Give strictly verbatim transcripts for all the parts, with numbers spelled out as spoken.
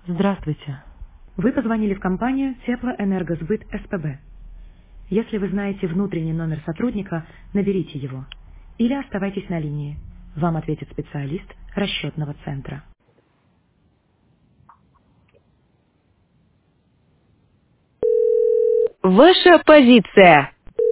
Здравствуйте. Вы позвонили в компанию Теплоэнергосбыт СПБ. Если вы знаете внутренний номер сотрудника, наберите его. Или оставайтесь на линии. Вам ответит специалист расчетного центра. Ваша позиция.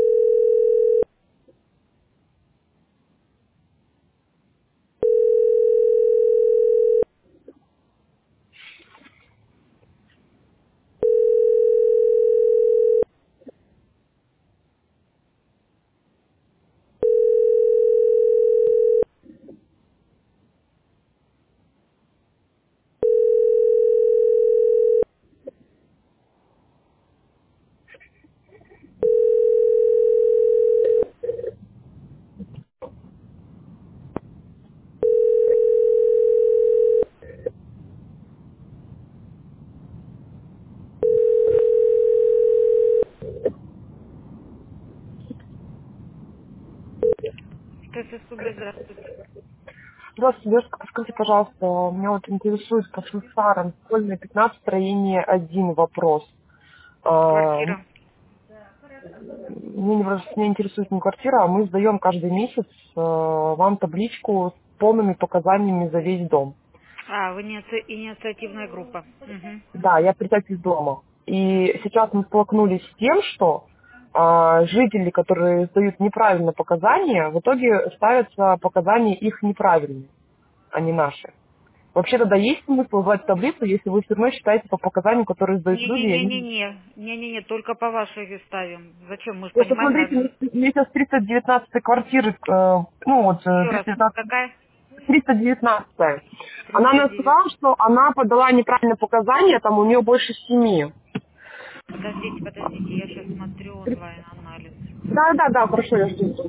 ТССУБ, здравствуйте. Здравствуйте, девушка, подскажите, пожалуйста, меня вот интересует по швейцарам, школьная пятнадцать, строение один вопрос. А, Квартира. Мне, не- меня интересует не квартира, а мы сдаем каждый месяц э, вам табличку с полными показаниями за весь дом. А, вы иници- инициативная группа. Мгм. Да, я председатель дома. И сейчас мы столкнулись с тем, что а, жители, которые сдают неправильно показания, в итоге ставятся показания их неправильные, а не наши. Вообще тогда есть смысл брать таблицу, если вы все равно считаете по показаниям, которые сдают люди, и они... Не-не-не-не-не. Не-не-не, только по вашей ставим. Зачем? Мы же Просто понимаем, смотрите, раз... мне сейчас триста девятнадцатая квартира, э, ну вот э, Еще раз, триста девятнадцатая, какая? триста девятнадцатая. Она триста нам девять. сказала, что она подала неправильные показания, там у нее больше семи. Подождите, подождите, я сейчас смотрю онлайн-анализ. Да-да-да, хорошо, я жду.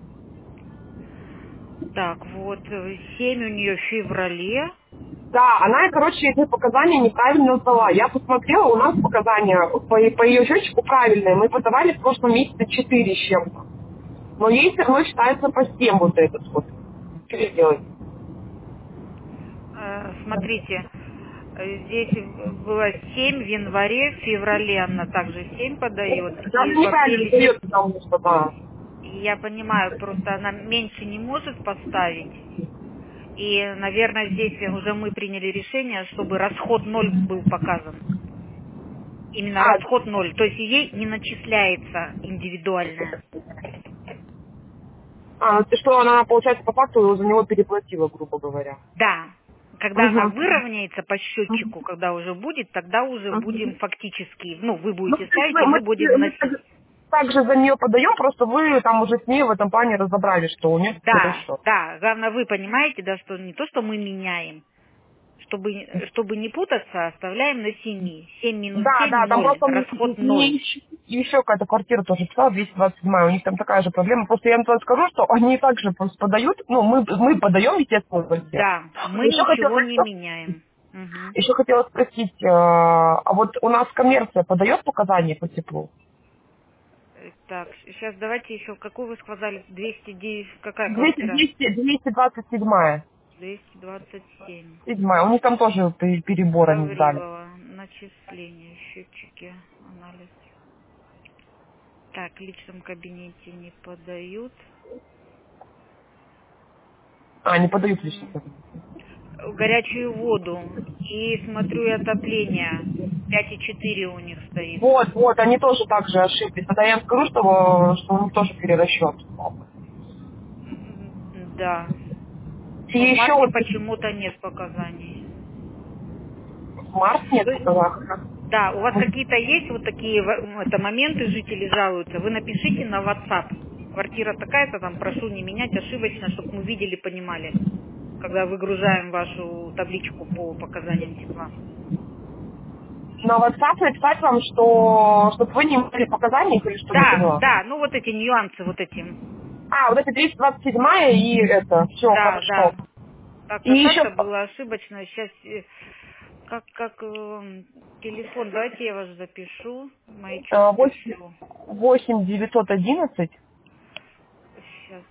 Так, вот, э, семь у нее в феврале. Да, она, короче, эти показания неправильно сдала. Я посмотрела, у нас показания по, по ее счетчику правильные. Мы подавали в прошлом месяце четыре с чем-то. Но ей все равно считается по семь вот этот вот. Что делать? Э, смотрите, э, здесь в- было семь в январе, в феврале она также семь подает, Да, и она в неправильно апреле... сдает, потому что, да. Я понимаю, просто она меньше не может поставить. И, наверное, здесь уже мы приняли решение, чтобы расход ноль был показан. Именно А, расход ноль. То есть ей не начисляется индивидуальная. а, ты что, она, получается, по факту за него переплатила, грубо говоря. Да. Когда она Угу. выровняется по счетчику, когда уже будет, тогда уже будем фактически, ну, вы Ну, будете то есть ставить, мы, и мы мы, будем мы вносить. так- также за нее подаем, просто вы там уже с ней в этом плане разобрались, что у нее Да, хорошо. да, главное, вы понимаете, да, что не то, что мы меняем, чтобы, чтобы не путаться, оставляем на семи. семь минус Да, семь да, там ноль, просто расход мне ноль. еще, еще какая-то квартира тоже писала, двести двадцать семь, у них там такая же проблема. Просто я вам тогда скажу, что они также просто подают, ну, мы, мы подаем, естественно, в квартиру. Да, мы Еще хотела, ничего не меняем. Мгм. еще хотела спросить, э, а вот у нас коммерция подает показания по теплу? Э, Так, сейчас давайте еще, какую вы сказали, двести девять, какая двести, квартира? двести, двести двадцать семь. двести двадцать семь. Седьмая. У них там тоже пе- перебор они сдали. Гаврилова, начисление, счетчики, анализ. Так, в личном кабинете не подают. А, не подают лично. М, Горячую воду. И смотрю, и отопление. пять и четыре у них стоит. Вот, вот, они тоже так же ошиблись. Тогда я им скажу, что, что у них тоже перерасчет. М, Да. И Но в еще марте вот почему-то нет показаний. Марс нет То есть, показала. да, у вас какие-то есть вот такие в- м, это моменты, жители жалуются, вы напишите на WhatsApp. Квартира такая-то, там, прошу не менять ошибочно, чтобы мы видели, понимали, когда выгружаем вашу табличку по показаниям тепла. На WhatsApp написать вам, что чтобы вы не имели показаний или что, не Да, поняла. да, ну вот эти нюансы, вот эти. А, вот это двести двадцать семь и это, все, Да, хорошо. да. Так-то, И еще так-то было ошибочно. Сейчас, как, как эм, телефон, давайте я вас запишу, маячок пришлю. восемь девятьсот одиннадцать Сейчас,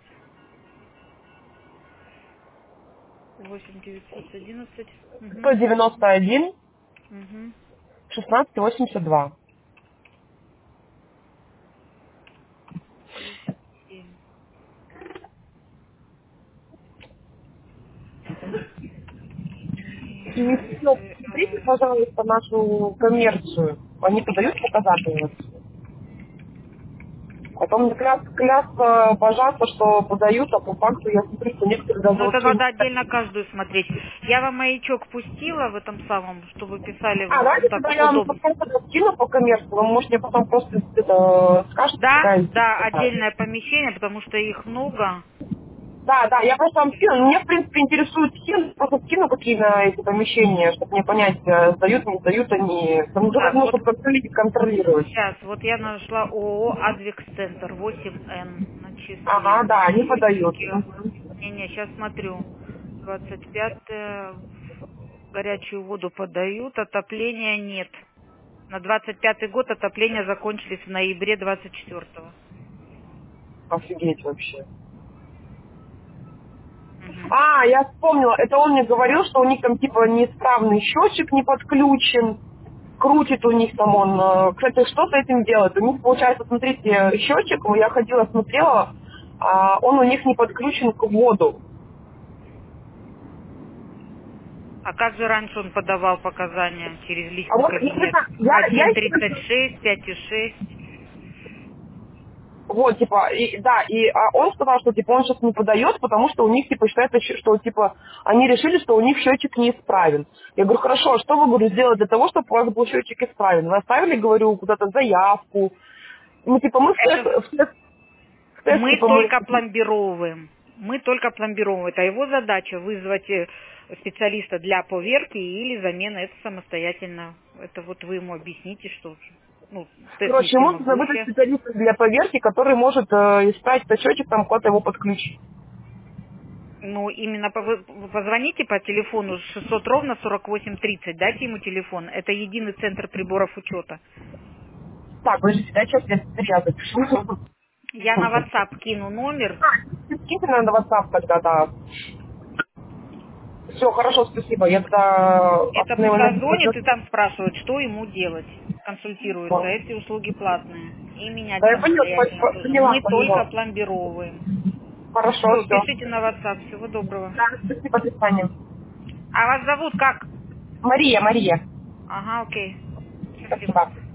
восемь девятьсот одиннадцать. сто Угу. девяносто один Угу. шестнадцать восемьдесят два. семь. И еще посмотрите, пожалуйста, нашу коммерцию. Они подают показатели. А то мне кляс, клясться, божаться, что подают, а по факту я смотрю, что некоторые даже Ну, это вообще не... надо отдельно каждую смотреть. Я вам маячок пустила в этом самом, чтобы писали А, в, давайте так тогда я вам удобно. просто скину по коммерции, вы, может, мне потом просто это скажете, Да, какая да, какая. отдельное помещение, потому что их много. Да, да, я просто вам скину. Меня, в принципе, интересует скин, просто скину какие на эти помещения, чтобы мне понять, э, сдают, не сдают они. Там Так, нужно, вот чтобы контролировать. контролировать. сейчас, вот я нашла ООО Адвикс Центр восемь эн Ага, начисления. да, они подают. Счетчики. Мгм. Не-не, сейчас смотрю. двадцать пятое горячую воду подают, отопления нет. На двадцать пятый год отопления закончились в ноябре двадцать четвёртого. Офигеть вообще. Угу. А, я вспомнила, это он мне говорил, что у них там типа неисправный счетчик не подключен, крутит у них там он. э, Кстати, что с этим делать? У них, получается, смотрите, счетчик, я ходила, смотрела, а, он у них не подключен к воду. А как же раньше он подавал показания через А личный вот кабинет? интересно, я, я один тридцать еще... шесть, пять и шесть. Вот, типа, и, да, и а он сказал, что, типа, он сейчас не подает, потому что у них, типа, считается, щ- что, типа, они решили, что у них счетчик неисправен. Я говорю, хорошо, а что вы, говорю, сделать для того, чтобы у вас был счетчик исправен? Вы оставили, говорю, куда-то заявку? Ну, типа, мы в тест, Это в тест, в тест, мы типа, мы... только пломбировываем. Мы только пломбировываем. Это его задача вызвать э, специалиста для поверки или замены. Это самостоятельно. Это вот вы ему объясните, что ну, тест не Короче, ему нужно выдать всемогущий. специалиста для поверки, который может э, исправить этот счетчик, там, куда-то его подключить. Ну, именно по- вы вы позвоните по телефону шестьсот ровно сорок восемь тридцать, дайте ему телефон. Это единый центр приборов учета. Так, подождите, дай сейчас я, я запишу. Я на WhatsApp кину номер. Скиньте на WhatsApp тогда, да. Все, хорошо, спасибо. Я тогда Это остановила пускай на звонит и там спрашивают, что ему делать. Консультируются. Эти услуги платные. И менять Да, я самостоятельно поняла, тоже. поняла, Мы только поняла. пломбировываем. Хорошо, Все, все. пишите на WhatsApp. Всего доброго. Да, спасибо, до свидания. А вас зовут как? Мария, Мария. Ага, окей. Счастливо. Спасибо.